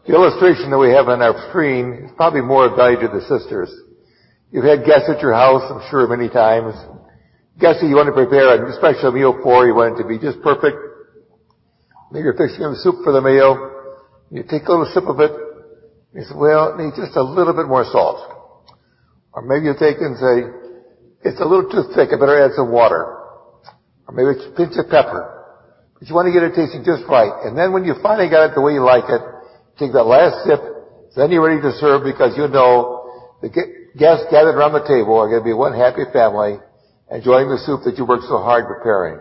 The illustration that we have on our screen is probably more of value to the sisters. You've had guests at your house, I'm sure, many times. Guests that you want to prepare a special meal for, you want it to be just perfect. Maybe you're fixing them soup for the meal. You take a little sip of it. You say, well, it needs just a little bit more salt. Or maybe you take and say, it's a little too thick, I better add some water. Or maybe it's a pinch of pepper. But you want to get it tasting just right. And then when you finally got it the way you like it, take that last sip, then you're ready to serve because you know the guests gathered around the table are going to be one happy family enjoying the soup that you worked so hard preparing.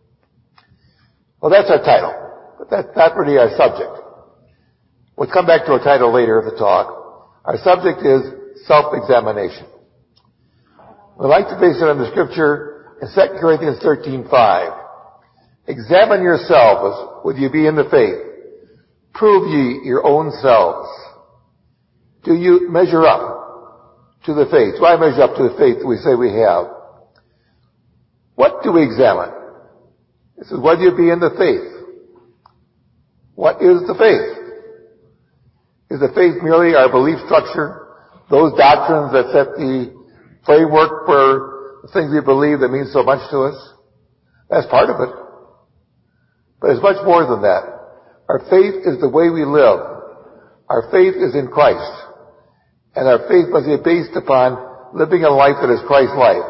Well, that's our title. But that's not really our subject. We'll come back to our title later of the talk. Our subject is self-examination. We'd like to base it on the scripture in 2 Corinthians 13:5. Examine yourselves whether you be in the faith. Prove ye your own selves. Do you measure up to the faith? Do I measure up to the faith that we say we have? What do we examine? This is whether you be in the faith. What is the faith? Is the faith merely our belief structure? Those doctrines that set the framework for the things we believe that mean so much to us? That's part of it. But it's much more than that. Our faith is the way we live. Our faith is in Christ. And our faith must be based upon living a life that is Christ's life.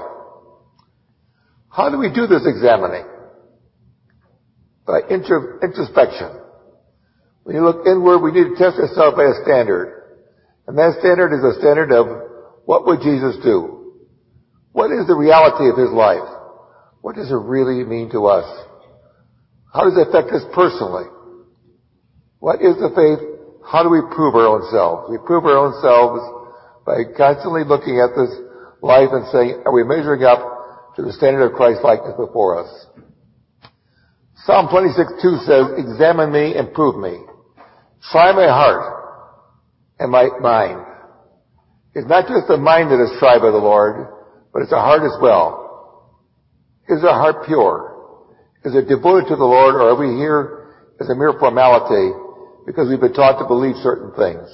How do we do this examining? By introspection. When you look inward, we need to test ourselves by a standard. And that standard is a standard of what would Jesus do? What is the reality of his life? What does it really mean to us? How does it affect us personally? What is the faith? How do we prove our own selves? We prove our own selves by constantly looking at this life and saying, are we measuring up to the standard of Christ's likeness before us? Psalm 26:2 says, examine me and prove me. Try my heart and my mind. It's not just the mind that is tried by the Lord, but it's our heart as well. Is our heart pure? Is it devoted to the Lord, or are we here as a mere formality because we've been taught to believe certain things?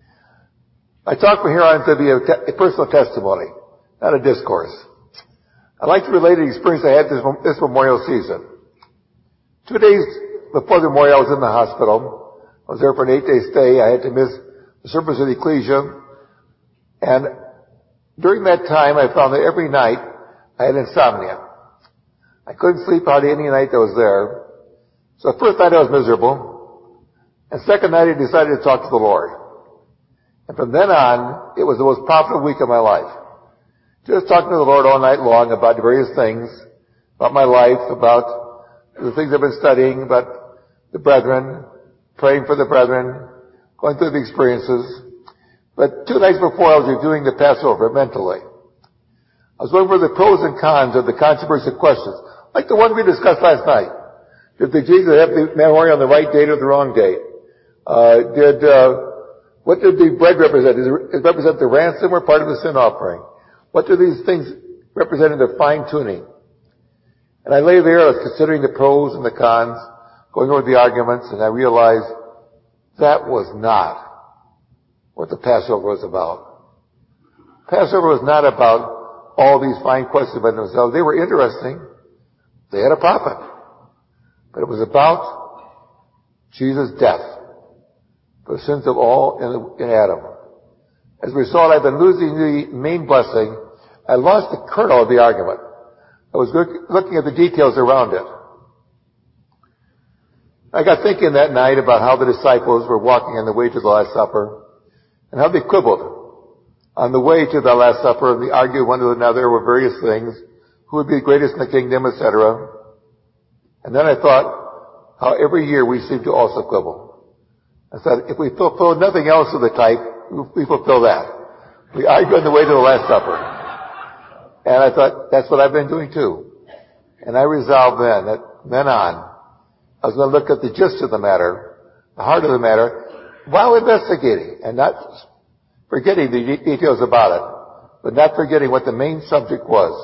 I talk from here on to be a personal testimony, not a discourse. I'd like to relate an experience I had this memorial season. 2 days before the memorial, I was in the hospital. I was there for an 8-day stay. I had to miss the service of the ecclesia. And during that time, I found that every night I had insomnia. I couldn't sleep hardly any night that was there. So the first night I was miserable. And second night I decided to talk to the Lord. And from then on, it was the most profitable week of my life. Just talking to the Lord all night long about various things, about my life, about the things I've been studying, about the brethren, praying for the brethren, going through the experiences. But 2 nights before I was reviewing the Passover mentally. I was going over the pros and cons of the controversial questions, like the one we discussed last night. Did Jesus have the memorial on the right date or the wrong date? What did the bread represent? Does it represent the ransom or part of the sin offering? What do these things represent in their fine tuning? And I lay there, I was considering the pros and the cons, going over the arguments, and I realized that was not what the Passover was about. Passover was not about all these fine questions by themselves. They were interesting. They had a profit. But it was about Jesus' death for the sins of all in Adam. As a result, I've been losing the main blessing. I lost the kernel of the argument. I was looking at the details around it. I got thinking that night about how the disciples were walking on the way to the Last Supper and how they quibbled on the way to the Last Supper, and they argued one with another over various things, who would be the greatest in the kingdom, etc. And then I thought how every year we seem to also quibble. I thought, if we fulfill nothing else of the type, we fulfill that. We argue on the way to the Last Supper. And I thought, that's what I've been doing too. And I resolved then on, I was going to look at the gist of the matter, the heart of the matter, while investigating and not forgetting the details about it, but not forgetting what the main subject was.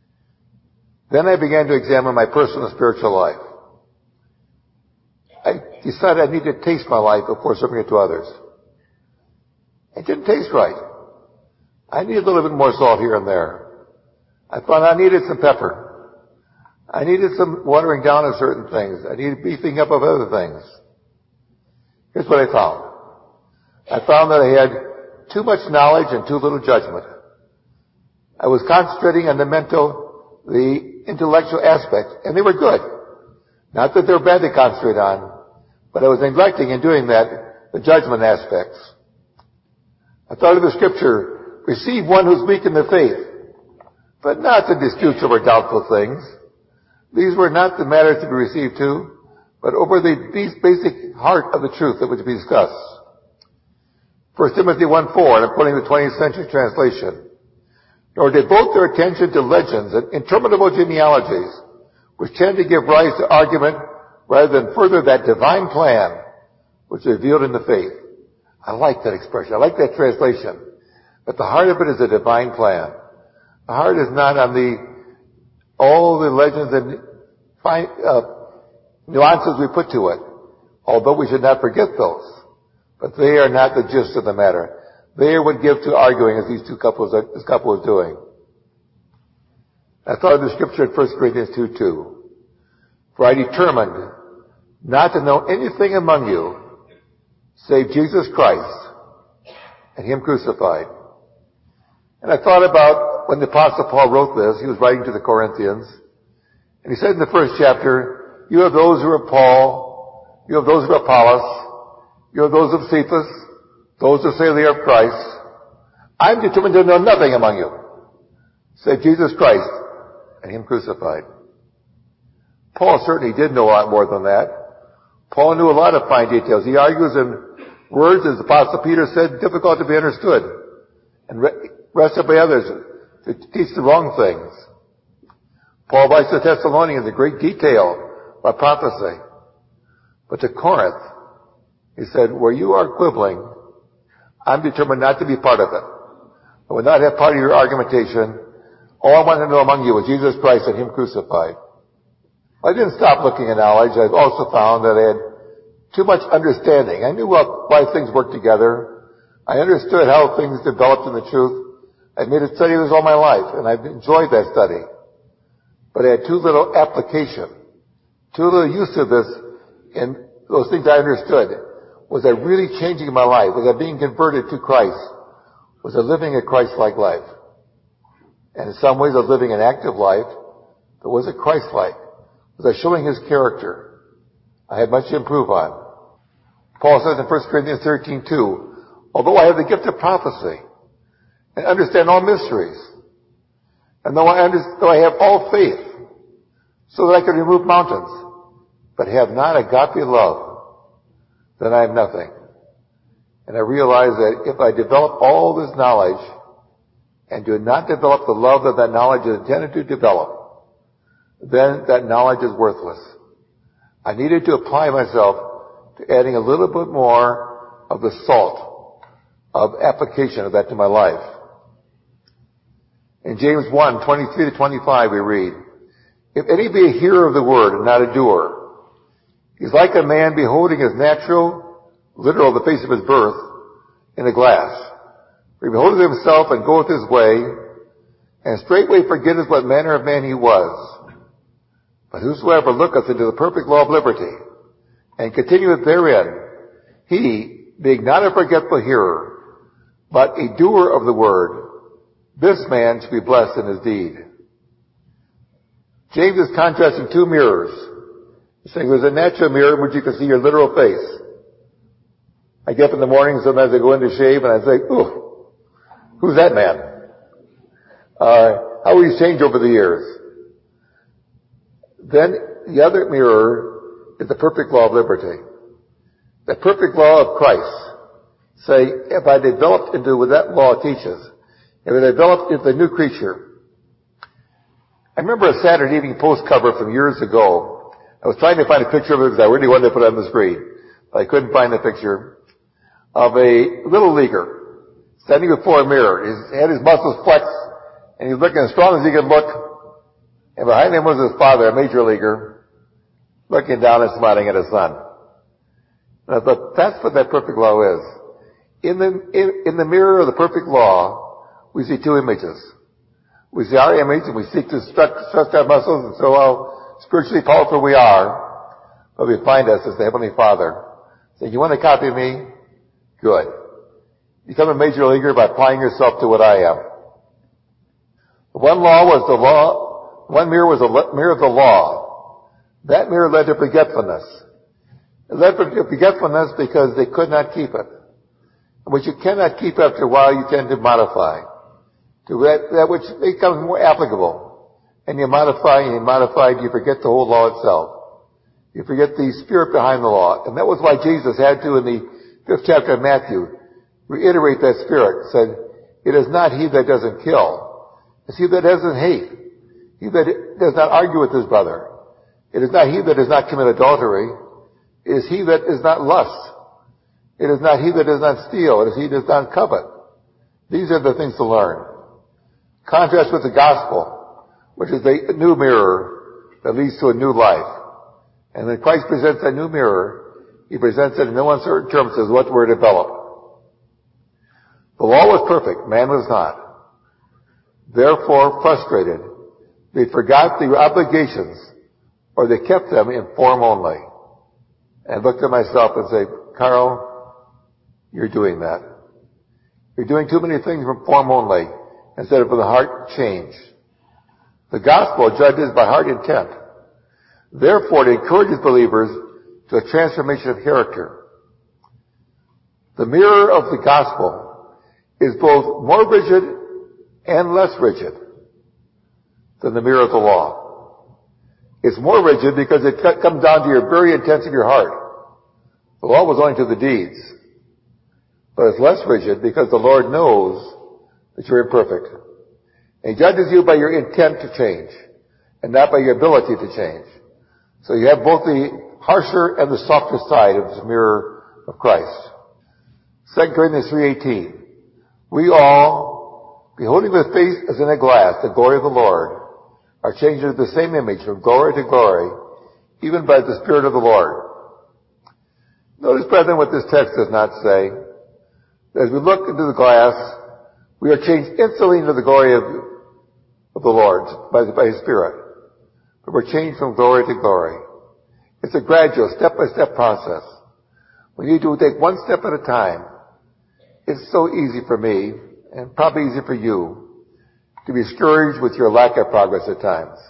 Then I began to examine my personal spiritual life. I decided I needed to taste my life before serving it to others. It didn't taste right. I needed a little bit more salt here and there. I found I needed some pepper. I needed some watering down of certain things. I needed beefing up of other things. Here's what I found. I found that I had too much knowledge and too little judgment. I was concentrating on the intellectual aspects, and they were good. Not that they were bad to concentrate on, but I was neglecting in doing that the judgment aspects. I thought of the scripture, receive one who's weak in the faith, but not to disputes over doubtful things. These were not the matters to be received to, but over the basic heart of the truth that was to be discussed. 1 Timothy 1:4, and I'm quoting the 20th century translation, nor devote their attention to legends and interminable genealogies, which tend to give rise to argument rather than further that divine plan which is revealed in the faith. I like that expression. I like that translation. But the heart of it is a divine plan. The heart is not on all the legends and nuances we put to it, although we should not forget those. But they are not the gist of the matter. They are what give to arguing, as this couple is doing. I thought of the scripture in 1 Corinthians 2:2. For I determined not to know anything among you save Jesus Christ and Him crucified. And I thought about when the Apostle Paul wrote this, he was writing to the Corinthians, and he said in the first chapter, you have those who are Paul, you have those who are Apollos, you have those of Cephas, those who say they are Christ. I'm determined to know nothing among you save Jesus Christ and Him crucified. Paul certainly did know a lot more than that. Paul knew a lot of fine details. He argues in words, as the Apostle Peter said, difficult to be understood, and wrestled by others to teach the wrong things. Paul writes to the Thessalonians in great detail about prophecy. But to Corinth, he said, where you are quibbling, I'm determined not to be part of it. I will not have part of your argumentation. All I want to know among you is Jesus Christ and Him crucified. I didn't stop looking at knowledge. I've also found that I had too much understanding. I knew why things worked together. I understood how things developed in the truth. I made a study of this all my life, and I've enjoyed that study. But I had too little application, too little use of this in those things I understood. Was I really changing my life? Was I being converted to Christ? Was I living a Christ-like life? And in some ways I was living an active life, but was it Christ-like? Was I showing His character? I had much to improve on. Paul says in 1 Corinthians 13:2, although I have the gift of prophecy and understand all mysteries, and though I have all faith, so that I can remove mountains, but have not agape love, then I have nothing. And I realize that if I develop all this knowledge and do not develop the love that knowledge is intended to develop, then that knowledge is worthless. I needed to apply myself to adding a little bit more of the salt of application of that to my life. In James 1:23-25 we read, if any be a hearer of the word and not a doer, he's like a man beholding his literal the face of his birth, in a glass. For he beholdeth himself and goeth his way, and straightway forgetteth what manner of man he was. But whosoever looketh into the perfect law of liberty, and continueth therein, he, being not a forgetful hearer, but a doer of the word, this man shall be blessed in his deed. James is contrasting two mirrors. He's saying there's a natural mirror in which you can see your literal face. I get up in the morning, sometimes I go in to shave, and I say, ooh, who's that man? How he's changed over the years. Then the other mirror is the perfect law of liberty. The perfect law of Christ. Say, if I developed into what that law teaches, if I developed into the new creature. I remember a Saturday Evening Post cover from years ago. I was trying to find a picture of it because I really wanted to put it on the screen. But I couldn't find the picture of a little leaguer standing before a mirror. He had his muscles flexed, and he was looking as strong as he could look. And behind him was his father, a major leaguer, looking down and smiling at his son. But that's what that perfect law is. In the mirror of the perfect law, we see two images. We see our image and we seek to stretch our muscles and show how spiritually powerful we are. But we find us as the Heavenly Father saying, you want to copy me? Good. Become a major leaguer by applying yourself to what I am. One mirror was a mirror of the law. That mirror led to forgetfulness. It led to forgetfulness because they could not keep it. And what you cannot keep after a while, you tend to modify. To that which becomes more applicable. And you modify, you forget the whole law itself. You forget the spirit behind the law. And that was why Jesus had to, in the 5th chapter of Matthew, reiterate that spirit. Said, it is not he that doesn't kill. It's he that doesn't hate. He that does not argue with his brother. It is not he that does not commit adultery. It is he that does not lust. It is not he that does not steal. It is he that does not covet. These are the things to learn. Contrast with the gospel, which is a new mirror that leads to a new life. And when Christ presents a new mirror, he presents it in no uncertain terms as what we're developed. The law was perfect, man was not. Therefore, frustrated, they forgot their obligations, or they kept them in form only. And looked at myself and said, Carl, you're doing that. You're doing too many things from form only, instead of from the heart change. The gospel judges by heart intent. Therefore, it encourages believers to a transformation of character. The mirror of the gospel is both more rigid and less rigid than the mirror of the law. It's more rigid because it comes down to your very intents of your heart. The law was only to the deeds. But it's less rigid because the Lord knows that you're imperfect. And he judges you by your intent to change and not by your ability to change. So you have both the harsher and the softer side of this mirror of Christ. 2 Corinthians 3:18. We all, beholding with face as in a glass the glory of the Lord, are changed into the same image from glory to glory, even by the Spirit of the Lord. Notice, brethren, what this text does not say. As we look into the glass, we are changed instantly into the glory of the Lord by His Spirit. But we're changed from glory to glory. It's a gradual, step-by-step process. We need to take one step at a time. It's so easy for me, and probably easy for you, to be discouraged with your lack of progress at times.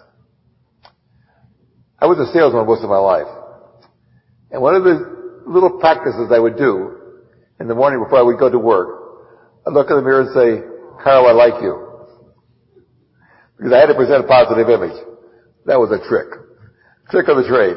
I was a salesman most of my life. And one of the little practices I would do in the morning before I would go to work, I'd look in the mirror and say, Carl, I like you. Because I had to present a positive image. That was a trick. Trick of the trade.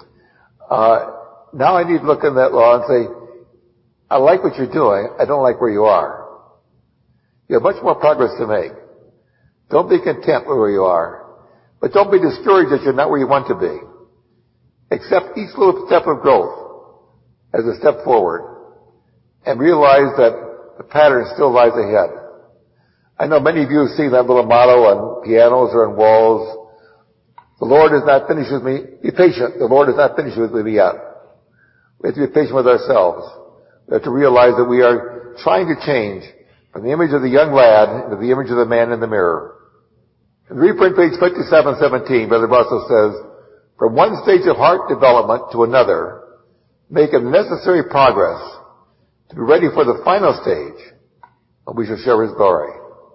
Now I need to look in that law and say, I like what you're doing. I don't like where you are. You have much more progress to make. Don't be content with where you are. But don't be discouraged that you're not where you want to be. Accept each little step of growth as a step forward. And realize that the pattern still lies ahead. I know many of you have seen that little motto on pianos or on walls. The Lord is not finished with me. Be patient. The Lord is not finished with me yet. We have to be patient with ourselves. We have to realize that we are trying to change from the image of the young lad into the image of the man in the mirror. In the reprint page 5717, Brother Russell says, from one stage of heart development to another, make a necessary progress to be ready for the final stage when we shall share His glory.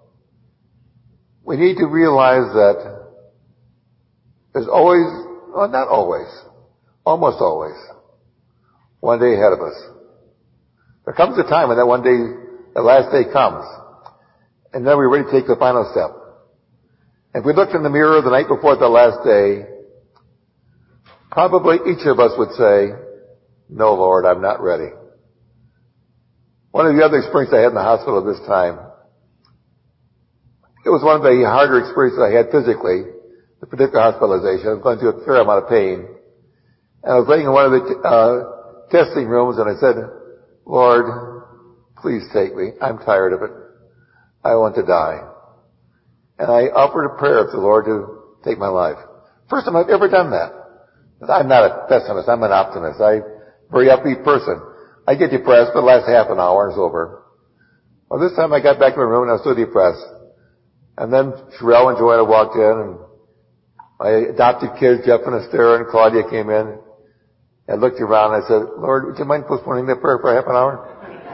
We need to realize that there's always, well, not always, almost always, one day ahead of us. There comes a time when that one day, the last day comes, and then we're ready to take the final step. If we looked in the mirror the night before the last day, probably each of us would say, no, Lord, I'm not ready. One of the other experiences I had in the hospital at this time, it was one of the harder experiences I had physically, the particular hospitalization. I was going through a fair amount of pain. And I was laying in one of the testing rooms and I said, Lord, please take me. I'm tired of it. I want to die. And I offered a prayer to the Lord to take my life. First time I've ever done that. I'm not a pessimist. I'm an optimist. I very upbeat person. I get depressed, but the last half an hour is over. Well, this time I got back to my room and I was so depressed. And then Sherelle and Joanna walked in, and my adopted kids, Jeff and Esther and Claudia, came in. I looked around and I said, Lord, would you mind postponing that prayer for half an hour?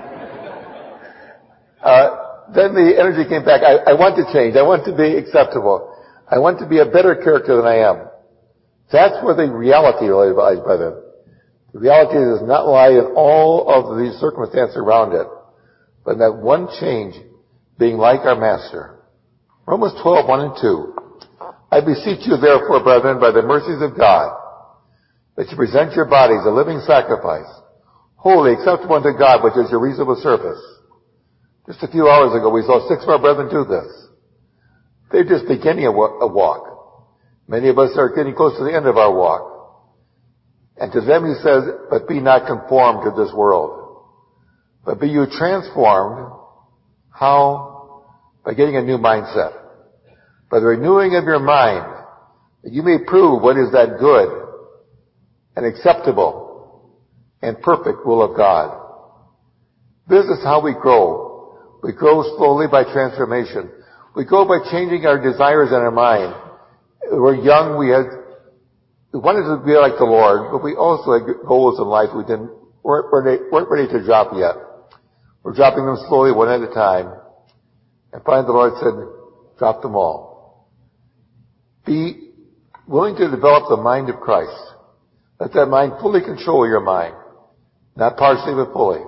Then the energy came back. I want to change. I want to be acceptable. I want to be a better character than I am. That's where the reality really lies, brother. The reality does not lie in all of the circumstances around it, but in that one change, being like our Master. Romans 12:1 and 2. I beseech you therefore, brethren, by the mercies of God, that you present your bodies a living sacrifice, holy, acceptable unto God, which is your reasonable service. Just a few hours ago, we saw 6 of our brethren do this. They're just beginning a walk. Many of us are getting close to the end of our walk. And to them he says, but be not conformed to this world, but be you transformed. How? By getting a new mindset. By the renewing of your mind, that you may prove what is that good and acceptable and perfect will of God. This is how we grow. We grow slowly by transformation. We grow by changing our desires in our mind. We're young, we wanted to be like the Lord, but we also had goals in life we weren't ready to drop yet. We're dropping them slowly, one at a time. And finally the Lord said, drop them all. Be willing to develop the mind of Christ. Let that mind fully control your mind. Not partially, but fully.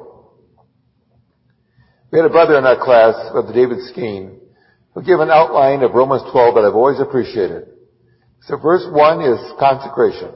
We had a brother in our class, Brother David Skeen, who gave an outline of Romans 12 that I've always appreciated. So verse 1 is consecration.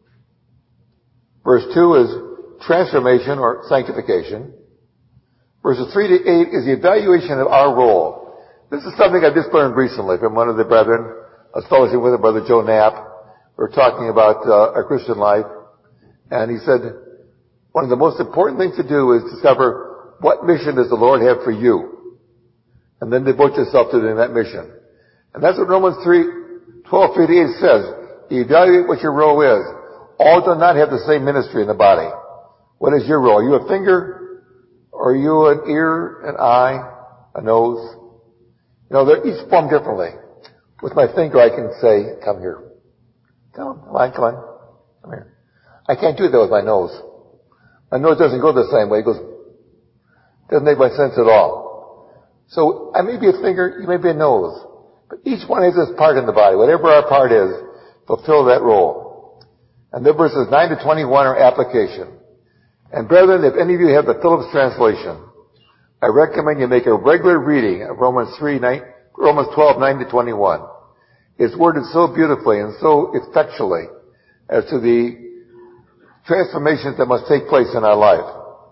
Verse 2 is transformation or sanctification. Verses 3 to 8 is the evaluation of our role. This is something I've just learned recently from one of the brethren. I was fellowship with Brother Joe Knapp. We were talking about our Christian life. And he said, one of the most important things to do is discover what mission does the Lord have for you. And then devote yourself to doing that mission. And that's what Romans 12:3-8 says. Evaluate what your role is. All do not have the same ministry in the body. What is your role? Are you a finger? Or are you an ear, an eye, a nose? You know, they're each formed differently. With my finger I can say, come here. Come on. Come here. I can't do that with my nose. My nose doesn't go the same way. It goes, doesn't make much sense at all. So I may be a finger, you may be a nose. But each one has its part in the body. Whatever our part is, fulfill that role. And then verses 9 to 21 are application. And brethren, if any of you have the Phillips translation, I recommend you make a regular reading of Romans 12, 9 to 21. It's worded so beautifully and so effectually as to the transformations that must take place in our life.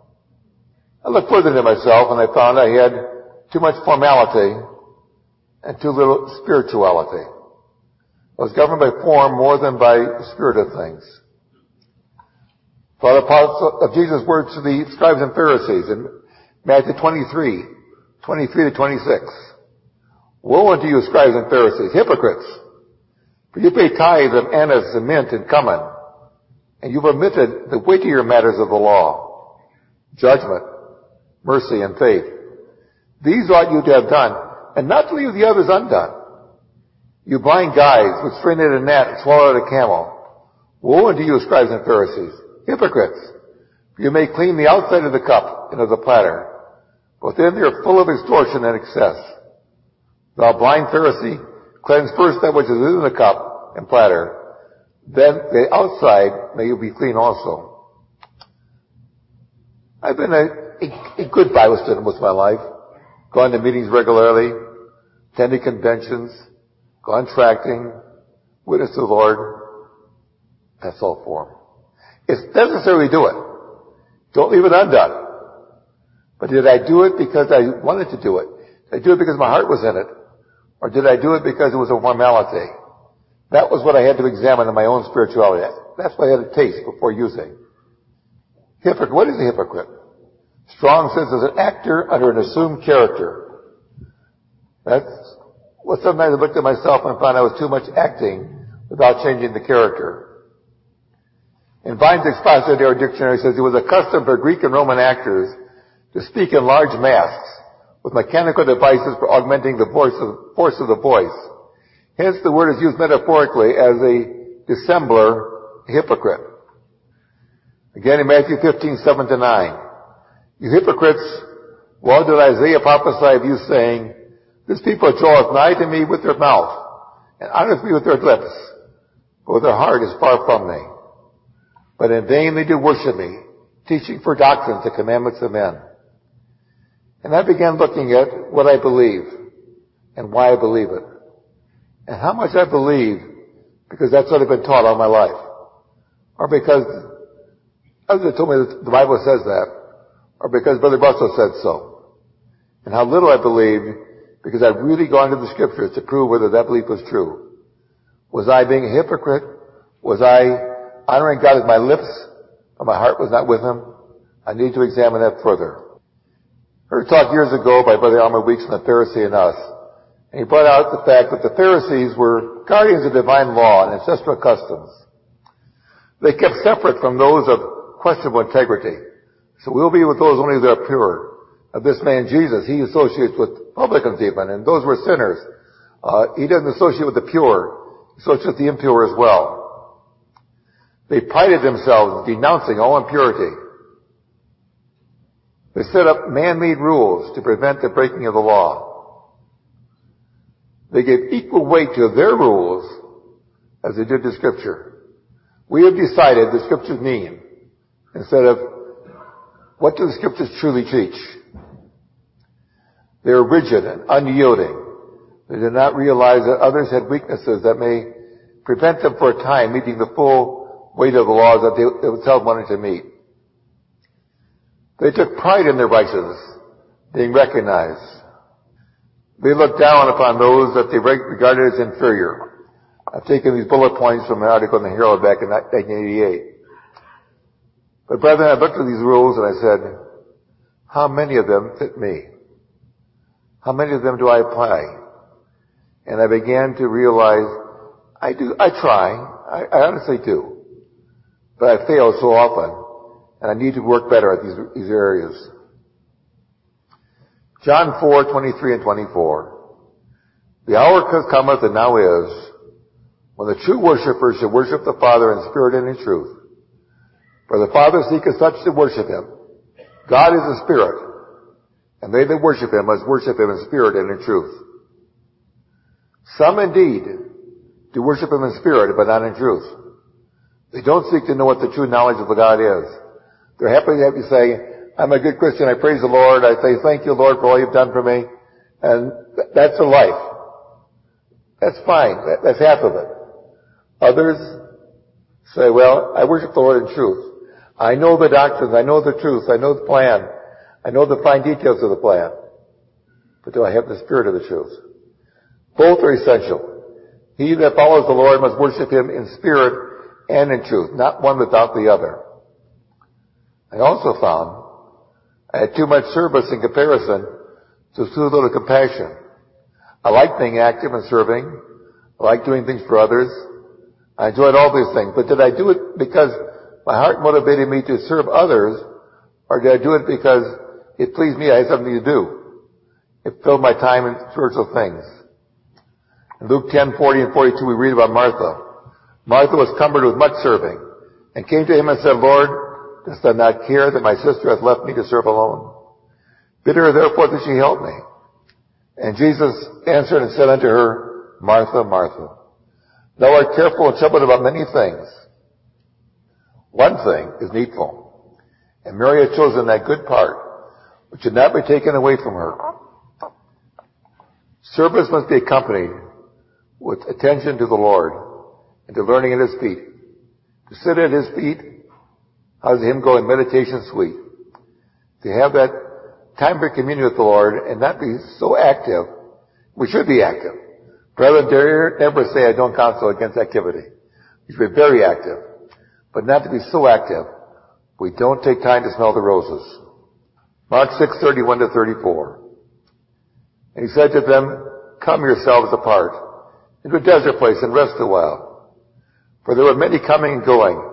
I looked further into myself and I found I had too much formality and too little spirituality. I was governed by form more than by the spirit of things. Father Paul of Jesus' words to the scribes and Pharisees in Matthew 23 to 26. Woe unto you, scribes and Pharisees, hypocrites! For you pay tithes of anise and mint and cumin, and you've omitted the weightier matters of the law, judgment, mercy, and faith. These ought you to have done, and not to leave the others undone. You blind guides, which strain at a gnat and swallow at a camel. Woe unto you, scribes and Pharisees, hypocrites! For you may clean the outside of the cup and of the platter, but within they are full of extortion and excess. Thou blind Pharisee, cleanse first that which is within the cup and platter, then the outside may you be clean also. I've been a good Bible student most of my life, gone to meetings regularly, attended conventions, gone tracting, witnessed to the Lord. That's all form. It's necessary to do it. Don't leave it undone. But did I do it because I wanted to do it? Did I do it because my heart was in it? Or did I do it because it was a formality? That was what I had to examine in my own spirituality. That's what I had to taste before using. Hypocrite. What is a hypocrite? Strong says is an actor under an assumed character. That's what sometimes I looked at myself and found I was too much acting without changing the character. In Vine's Expository Dictionary, it says it was a custom for Greek and Roman actors to speak in large masks with mechanical devices for augmenting the force of the voice. Hence, the word is used metaphorically as a dissembler, a hypocrite. Again, in Matthew 15:7-9, you hypocrites, well did Isaiah prophesy of you, saying, this people draweth nigh to me with their mouth, and honoreth me with their lips, but their heart is far from me. But in vain they do worship me, teaching for doctrines the commandments of men. And I began looking at what I believe, and why I believe it, and how much I believe because that's what I've been taught all my life, or because others told me that the Bible says that, or because Brother Russell said so. And how little I believed because I've really gone to the Scriptures to prove whether that belief was true. Was I being a hypocrite? Was I honoring God with my lips, but my heart was not with Him? I need to examine that further. I heard a talk years ago by Brother Elmer Weeks on the Pharisee and us. And he brought out the fact that the Pharisees were guardians of divine law and ancestral customs. They kept separate from those of questionable integrity. So we'll be with those only that are pure. Of this man Jesus, he associates with publicans even, and those were sinners. He doesn't associate with the pure. He associates with the impure as well. They prided themselves in denouncing all impurity. They set up man-made rules to prevent the breaking of the law. They gave equal weight to their rules as they did to Scripture. We have decided the Scriptures mean instead of what do the Scriptures truly teach. They are rigid and unyielding. They do not realize that others had weaknesses that may prevent them for a time meeting the full weight of the laws that they themselves wanted to meet. They took pride in their righteousness, being recognized. They looked down upon those that they regarded as inferior. I've taken these bullet points from an article in the Herald back in 1988. But brethren, I looked at these rules and I said, how many of them fit me? How many of them do I apply? And I began to realize, I try. I honestly do. But I fail so often. And I need to work better at these areas. John 4:23 and 24. The hour cometh and now is, when the true worshipers shall worship the Father in spirit and in truth. For the Father seeketh such to worship Him. God is a spirit, and they that worship Him must worship Him in spirit and in truth. Some indeed do worship Him in spirit, but not in truth. They don't seek to know what the true knowledge of God is. They're happy to have you say, I'm a good Christian, I praise the Lord, I say, thank you, Lord, for all you've done for me. And that's their life. That's fine. That's half of it. Others say, well, I worship the Lord in truth. I know the doctrines, I know the truth, I know the plan, I know the fine details of the plan. But do I have the spirit of the truth? Both are essential. He that follows the Lord must worship Him in spirit and in truth, not one without the other. I also found I had too much service in comparison to too little compassion. I like being active and serving. I like doing things for others. I enjoyed all these things. But did I do it because my heart motivated me to serve others, or did I do it because it pleased me, I had something to do? It filled my time in spiritual things. In Luke 10:40 and 42 we read about Martha. Martha was cumbered with much serving, and came to Him and said, Lord, dost thou not care that my sister hath left me to serve alone? Bid her therefore that she help me. And Jesus answered and said unto her, Martha, Martha, thou art careful and troubled about many things. One thing is needful, and Mary hath chosen that good part, which should not be taken away from her. Service must be accompanied with attention to the Lord and to learning at His feet. To sit at His feet, how's the hymn go, in meditation sweet? To have that time for communion with the Lord and not be so active. We should be active. Brethren, dare never say I don't counsel against activity. We should be very active, but not to be so active we don't take time to smell the roses. Mark 6:31-34. And He said to them, come yourselves apart into a desert place and rest a while. For there were many coming and going,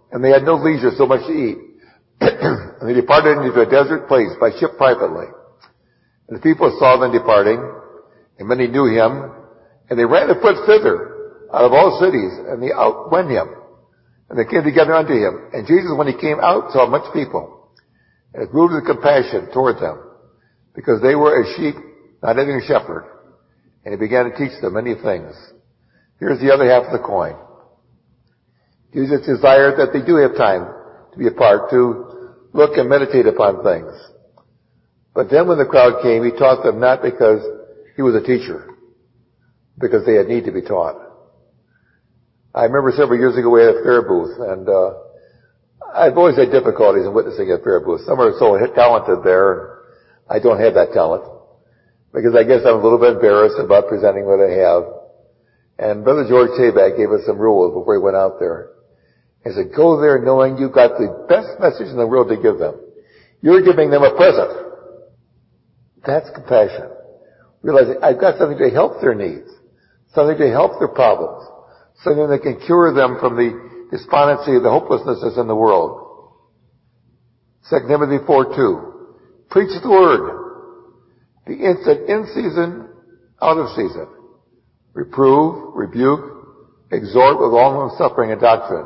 and they had no leisure so much to eat. And they departed into a desert place by ship privately. And the people saw them departing, and many knew him, and they ran afoot thither out of all cities, and they outwent him. And they came together unto him. And Jesus, when he came out, saw much people, and was moved with compassion toward them, because they were as sheep not having a shepherd. And he began to teach them many things. Here's the other half of the coin. Jesus desired that they do have time to be apart, to look and meditate upon things. But then when the crowd came, he taught them not because he was a teacher, because they had need to be taught. I remember several years ago we had a fair booth, and I've always had difficulties in witnessing at fair booths. Some are so talented there, I don't have that talent, because I guess I'm a little bit embarrassed about presenting what I have. And Brother George Tabak gave us some rules before he went out there. He said, go there knowing you've got the best message in the world to give them. You're giving them a present. That's compassion. Realizing I've got something to help their needs, something to help their problems, something that can cure them from the despondency, the hopelessness that's in the world. 2 Timothy 4:2. Preach the word. Be instant in season, out of season. Reprove, rebuke, exhort with all long suffering and doctrine.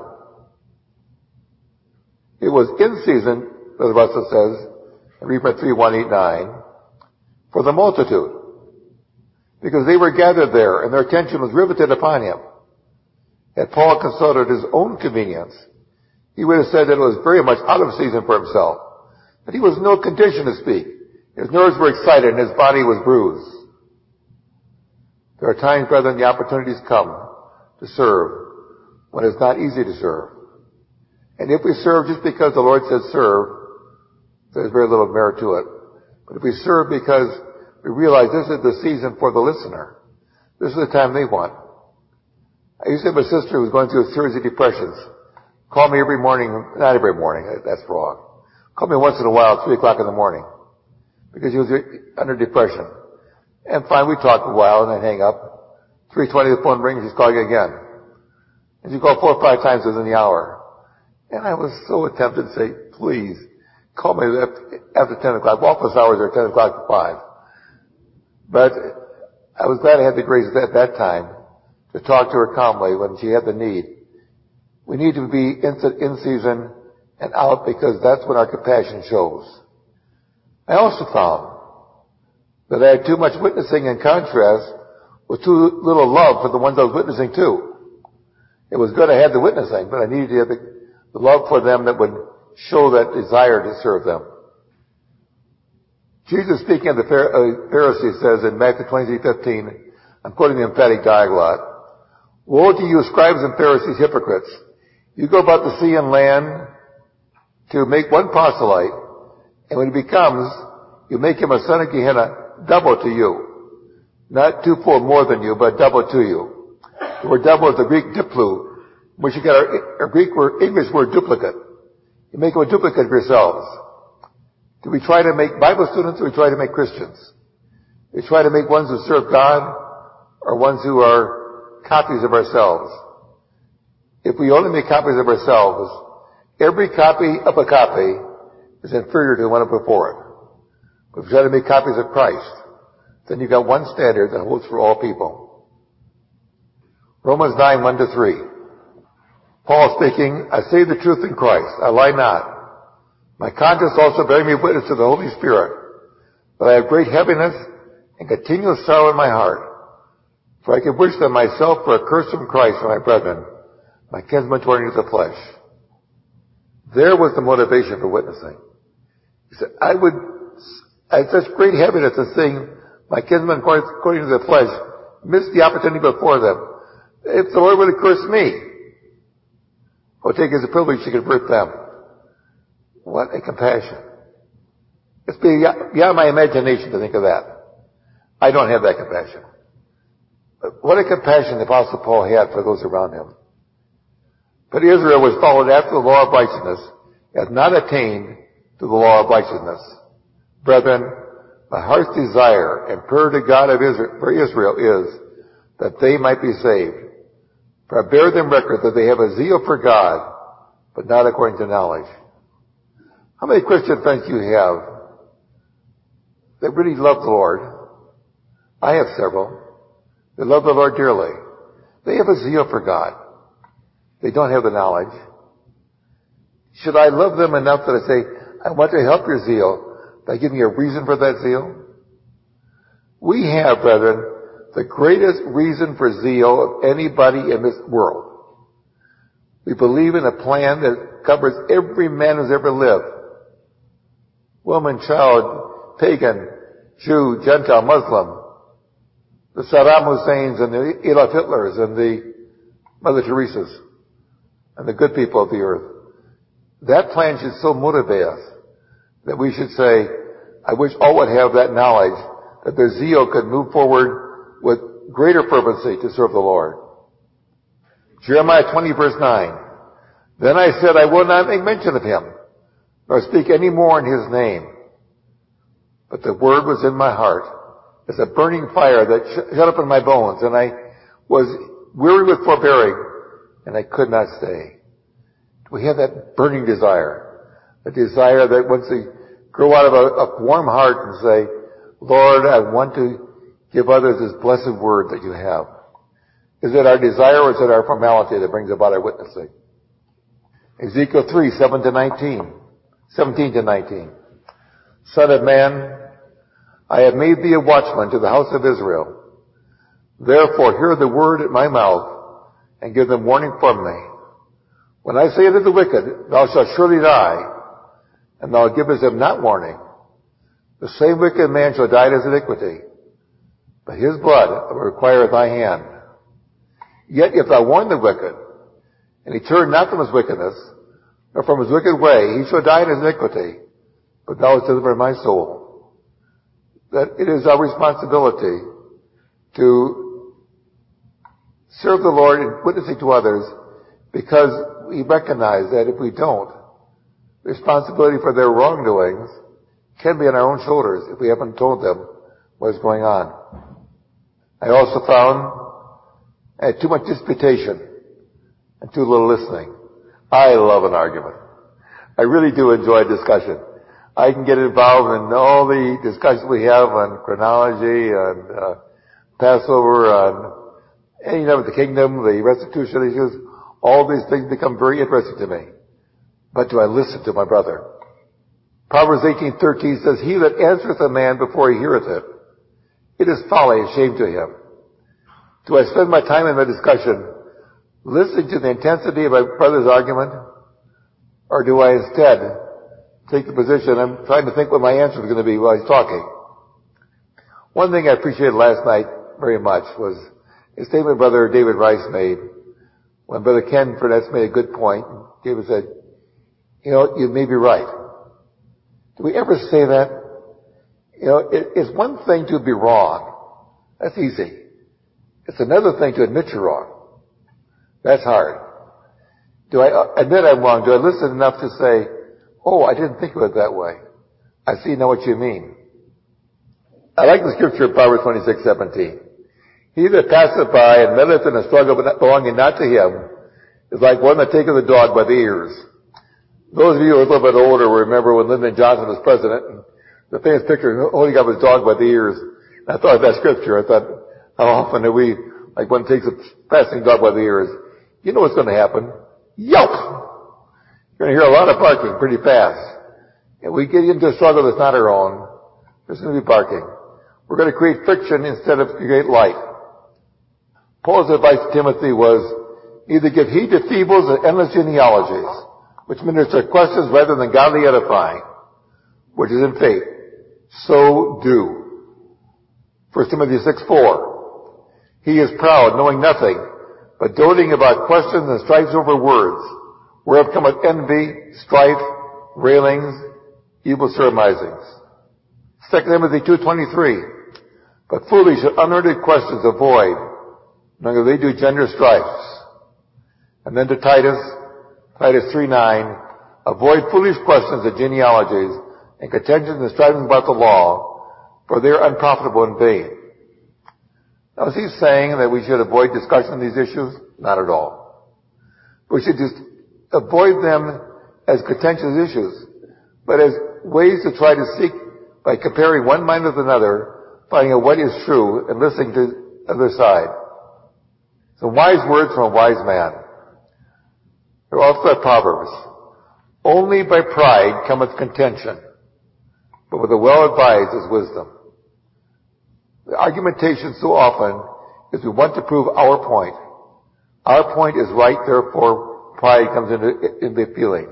It was in season, Brother Russell says, in Hebrews 3:1-8-9, for the multitude, because they were gathered there and their attention was riveted upon him. Had Paul consulted his own convenience, he would have said that it was very much out of season for himself, that he was in no condition to speak. His nerves were excited and his body was bruised. There are times, brethren, the opportunities come to serve when it's not easy to serve. And if we serve just because the Lord says serve, there's very little merit to it. But if we serve because we realize this is the season for the listener, this is the time they want. I used to have a sister who was going through a series of depressions. Call me every morning, not every morning, that's wrong. Call me once in a while at 3 o'clock in the morning, because she was under depression. And fine, we talked a while and then hang up. 3:20 the phone rings, she's calling again. And she called 4 or 5 times within the hour. And I was so tempted to say, please, call me after 10 o'clock. Office hours are 10 o'clock to 5. But I was glad I had the grace at that time to talk to her calmly when she had the need. We need to be in season and out, because that's when our compassion shows. I also found that I had too much witnessing in contrast with too little love for the ones I was witnessing to. It was good I had the witnessing, but I needed to have the love for them that would show that desire to serve them. Jesus, speaking of the Pharisees, says in Matthew 23:15, I'm quoting the emphatic dialogue, woe to you, scribes and Pharisees, hypocrites! You go about the sea and land to make one proselyte, and when he becomes, you make him a son of Gehenna, double to you. Not twofold more than you, but double to you. The word double is the Greek diplu, which you get our English word duplicate. You make them a duplicate of yourselves. Do we try to make Bible students, or we try to make Christians? We try to make ones who serve God, or ones who are copies of ourselves. If we only make copies of ourselves, every copy of a copy is inferior to the one before it. But if we try to make copies of Christ, then you've got one standard that holds for all people. Romans 9:1-3. Paul speaking, I say the truth in Christ, I lie not. My conscience also bearing me witness to the Holy Spirit, but I have great heaviness and continual sorrow in my heart. For I could wish them myself for a curse from Christ for my brethren, my kinsmen according to the flesh. There was the motivation for witnessing. He said, I had such great heaviness in seeing my kinsmen according to the flesh miss the opportunity before them. If the Lord would have cursed me, I would take it as a privilege to convert them. What a compassion. It's beyond my imagination to think of that. I don't have that compassion. But what a compassion the Apostle Paul had for those around him. But Israel was followed after the law of righteousness, has not attained to the law of righteousness. Brethren, my heart's desire and prayer to God for Israel is that they might be saved. For I bear them record that they have a zeal for God, but not according to knowledge. How many Christian friends do you have that really love the Lord? I have several. They love the Lord dearly. They have a zeal for God. They don't have the knowledge. Should I love them enough that I say, I want to help your zeal by giving you a reason for that zeal? We have, brethren, the greatest reason for zeal of anybody in this world. We believe in a plan that covers every man who's ever lived. Woman, child, pagan, Jew, Gentile, Muslim, the Saddam Husseins and the Adolf Hitlers and the Mother Teresas and the good people of the earth. That plan should so motivate us that we should say, I wish all would have that knowledge that their zeal could move forward with greater fervency to serve the Lord. Jeremiah 20 verse 9. Then I said, I will not make mention of him, nor speak any more in his name. But the word was in my heart as a burning fire that shut up in my bones, and I was weary with forbearing, and I could not stay. We have that burning desire, a desire that wants to grow out of a warm heart and say, Lord, I want to give others this blessed word that you have. Is it our desire or is it our formality that brings about our witnessing? Ezekiel 3, 17 to 19. Son of man, I have made thee a watchman to the house of Israel. Therefore hear the word at my mouth and give them warning from me. When I say unto the wicked, thou shalt surely die, and thou givest them not warning, the same wicked man shall die in his iniquity, but his blood will require thy hand. Yet if thou warn the wicked, and he turn not from his wickedness, nor from his wicked way, he shall die in his iniquity, but thou hast delivered my soul. That it is our responsibility to serve the Lord in witnessing to others, because we recognize that if we don't, the responsibility for their wrongdoings can be on our own shoulders if we haven't told them what is going on. I also found I had too much disputation and too little listening. I love an argument. I really do enjoy discussion. I can get involved in all the discussions we have on chronology, on Passover, on any of the kingdom, the restitution issues. All these things become very interesting to me. But do I listen to my brother? Proverbs 18:13 says, he that answereth a man before he heareth it, it is folly and shame to him. Do I spend my time in my discussion listening to the intensity of my brother's argument? Or do I instead take the position, I'm trying to think what my answer is going to be while he's talking? One thing I appreciated last night very much was a statement Brother David Rice made when Brother Ken Furness made a good point. David said, you may be right. Do we ever say that? It's one thing to be wrong. That's easy. It's another thing to admit you're wrong. That's hard. Do I admit I'm wrong? Do I listen enough to say, oh, I didn't think of it that way. I see now what you mean. I like the scripture of Proverbs 26:17. He that passeth by and meddleth in a struggle belonging not to him is like one that taketh a dog by the ears. Those of you who are a little bit older will remember when Lyndon Johnson was president, and the famous picture holding up his dog by the ears. And I thought of that scripture. I thought, how often do we, like one takes a passing dog by the ears? You know what's going to happen. Yelp! You're going to hear a lot of barking pretty fast. And we get into a struggle that's not our own. There's going to be barking. We're going to create friction instead of create light. Paul's advice to Timothy was, either give heed to fables and endless genealogies, which minister questions rather than godly edifying, which is in faith. So do. 1 Timothy 6:4. He is proud, knowing nothing, but doting about questions and strifes over words, whereof cometh envy, strife, railings, evil surmisings. 2 Timothy 2:23. But foolish and unlearned questions avoid, knowing that they do gender strifes. And then to Titus 3:9, avoid foolish questions and genealogies and contentions and strivings about the law, for they are unprofitable and vain. Now is he saying that we should avoid discussion of these issues? Not at all. We should just avoid them as contentious issues, but as ways to try to seek, by comparing one mind with another, finding out what is true and listening to the other side. Some wise words from a wise man. They're also Proverbs. Only by pride cometh contention, but with the well-advised is wisdom. The argumentation so often is we want to prove our point. Our point is right, therefore pride comes into appealing.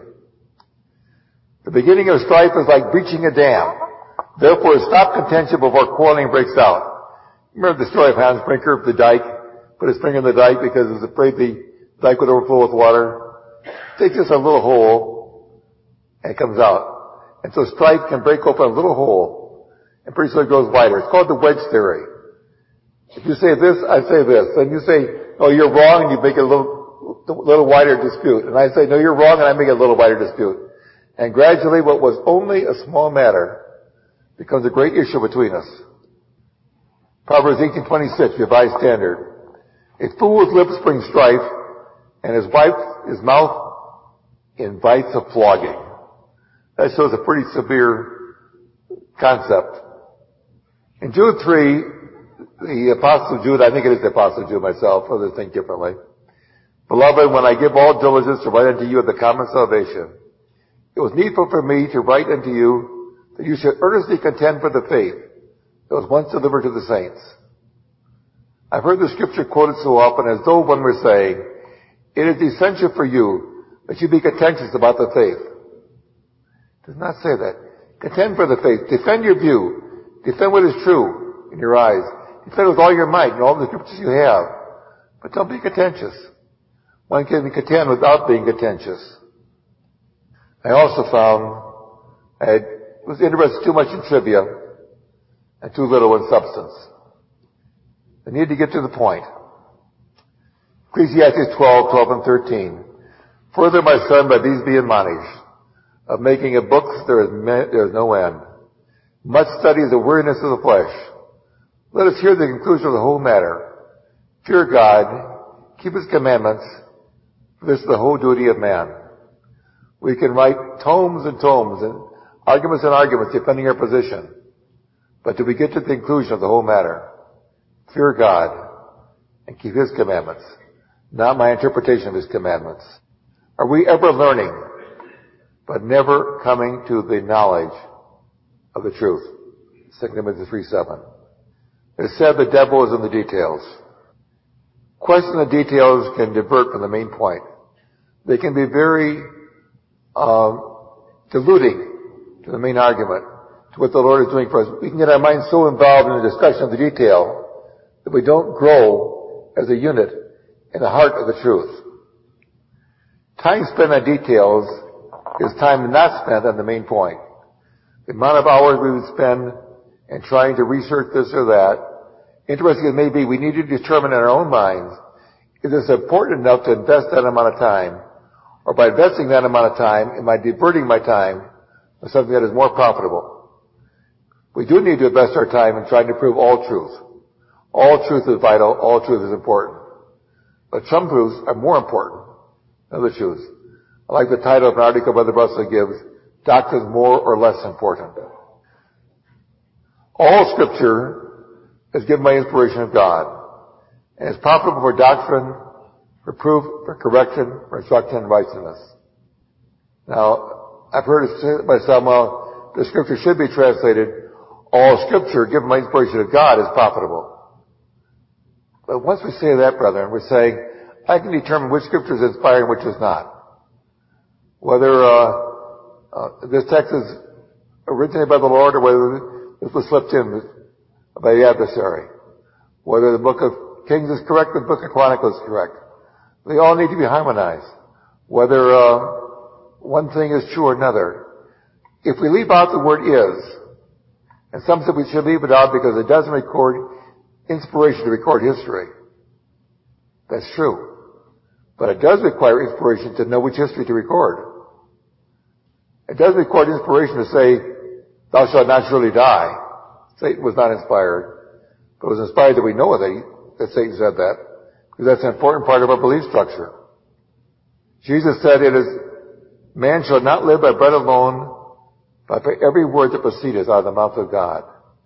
The beginning of strife is like breaching a dam. Therefore stop contention before quarreling breaks out. Remember the story of Hans Brinker, the dike? Put his finger in the dike because he was afraid the dike would overflow with water. Takes just a little hole and it comes out. And so strife can break open a little hole and pretty soon it goes wider. It's called the wedge theory. If you say this, I say this. Then you say, oh, you're wrong, and you make it a little wider dispute. And I say, no, you're wrong, and I make it a little wider dispute. And gradually what was only a small matter becomes a great issue between us. Proverbs 18:26, Revised Standard. A fool's lips bring strife, and his mouth invites a flogging. That shows a pretty severe concept. In Jude 3, the Apostle Jude, I think it is the Apostle Jude myself, others think differently. Beloved, when I give all diligence to write unto you of the common salvation, it was needful for me to write unto you that you should earnestly contend for the faith that was once delivered to the saints. I've heard the scripture quoted so often as though one were saying, it is essential for you that you be contentious about the faith. It does not say that. Contend for the faith. Defend your view. Defend what is true in your eyes. Defend with all your might and all the scriptures you have. But don't be contentious. One can contend without being contentious. I also found I was interested too much in trivia and too little in substance. I need to get to the point. Ecclesiastes 12 and 13. Further, my son, by these be admonished. Of making of books there is no end. Much study is the weariness of the flesh. Let us hear the conclusion of the whole matter. Fear God, keep His commandments, for this is the whole duty of man. We can write tomes and tomes and arguments defending our position. But do we get to the conclusion of the whole matter? Fear God and keep His commandments, not my interpretation of His commandments. Are we ever learning, but never coming to the knowledge of the truth? 2 Timothy 3:7. It is said the devil is in the details. Questioning the details can divert from the main point. They can be very diluting to the main argument, to what the Lord is doing for us. We can get our minds so involved in the discussion of the detail that we don't grow as a unit in the heart of the truth. Time spent on details is time not spent on the main point. The amount of hours we would spend in trying to research this or that, interesting as it may be, we need to determine in our own minds, is this important enough to invest that amount of time? Or by investing that amount of time, am I diverting my time to something that is more profitable? We do need to invest our time in trying to prove all truth. All truth is vital. All truth is important. But some truths are more important than other truths. I like the title of an article Brother Russell gives, Doctrines More or Less Important. All Scripture is given by inspiration of God, and is profitable for doctrine, for proof, for correction, for instruction, and righteousness. Now, I've heard it said by some, the Scripture should be translated, all Scripture given by inspiration of God is profitable. But once we say that, brethren, we're saying, I can determine which Scripture is inspired and which is not. Whether this text is originated by the Lord or whether this was slipped in by the adversary. Whether the book of Kings is correct, the book of Chronicles is correct. They all need to be harmonized. Whether one thing is true or another. If we leave out the word is, and some said we should leave it out because it doesn't record inspiration to record history. That's true. But it does require inspiration to know which history to record. It does record inspiration to say, thou shalt not surely die. Satan was not inspired. But it was inspired that we know that Satan said that. Because that's an important part of our belief structure. Jesus said, man shall not live by bread alone, but by every word that proceedeth out of the mouth of God.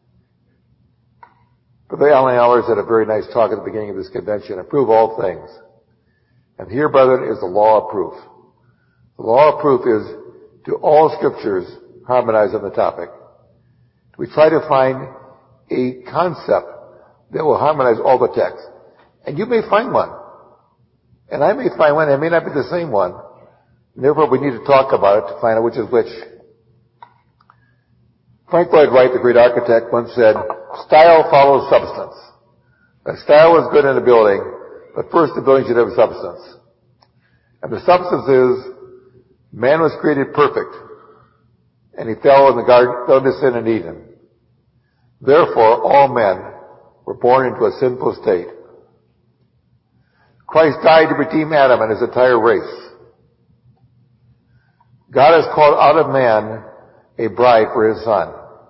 Brother Alan Allers had a very nice talk at the beginning of this convention, approve all things. And here, brethren, is the law of proof. The law of proof is, do all scriptures harmonize on the topic? We try to find a concept that will harmonize all the texts. And you may find one. And I may find one, it may not be the same one. And therefore, we need to talk about it to find out which is which. Frank Lloyd Wright, the great architect, once said, style follows substance. A style is good in a building, but first the building should have substance. And the substance is, man was created perfect, and he fell in the garden, fell into sin in Eden. Therefore, all men were born into a sinful state. Christ died to redeem Adam and his entire race. God has called out of man a bride for his son.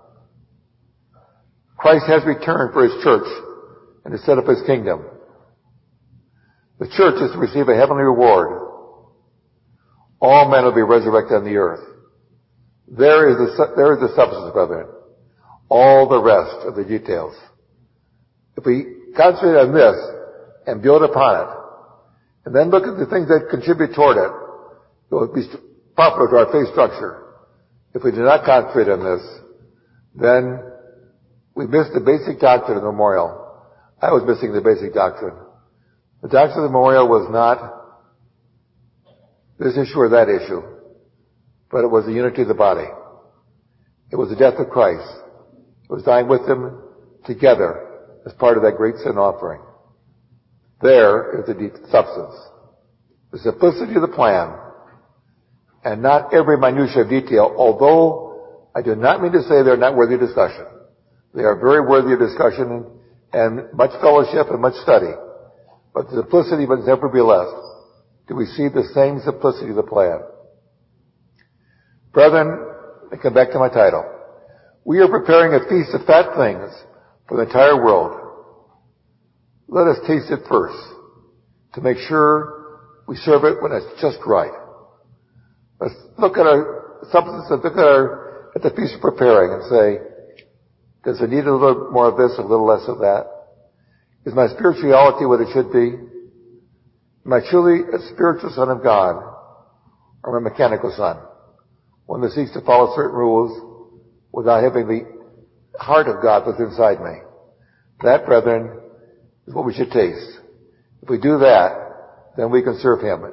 Christ has returned for his church and to set up his kingdom. The church is to receive a heavenly reward. All men will be resurrected on the earth. There is the substance, brethren. All the rest of the details. If we concentrate on this and build upon it, and then look at the things that contribute toward it, it will be proper to our faith structure. If we do not concentrate on this, then we miss the basic doctrine of the memorial. I was missing the basic doctrine. The doctrine of the memorial was not this issue or that issue, but it was the unity of the body. It was the death of Christ. It was dying with him together as part of that great sin offering. There is the deep substance. The simplicity of the plan, and not every minutiae of detail, although I do not mean to say they're not worthy of discussion. They are very worthy of discussion and much fellowship and much study. But the simplicity must never be less. Do we see the same simplicity of the plan? Brethren, I come back to my title. We are preparing a feast of fat things for the entire world. Let us taste it first to make sure we serve it when it's just right. Let's look at our substance and look at the feast we're preparing and say, does it need a little more of this, a little less of that? Is my spirituality what it should be? Am I truly a spiritual son of God, or am I a mechanical son? One that seeks to follow certain rules without having the heart of God within inside me. That, brethren, is what we should taste. If we do that, then we can serve him.